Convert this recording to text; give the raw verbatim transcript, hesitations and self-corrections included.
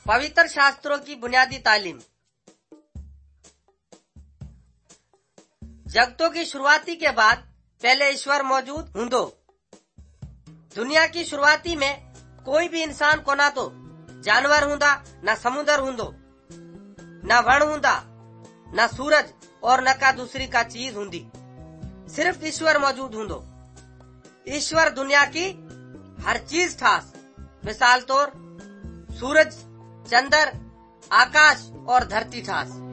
पवित्र शास्त्रों की बुनियादी तालीम। जगतों की शुरुआती के बाद पहले ईश्वर मौजूद हुंदो। दुनिया की शुरुआती में कोई भी इंसान को ना तो जानवर हुंदा, न समुद्र हुंदो, न वण हुंदा, न सूरज और न का दूसरी का चीज हुंदी। सिर्फ ईश्वर मौजूद हुंदो। ईश्वर दुनिया की हर चीज ठास। मिसाल तौर सूरज, चंद्र, आकाश और धरती ठास।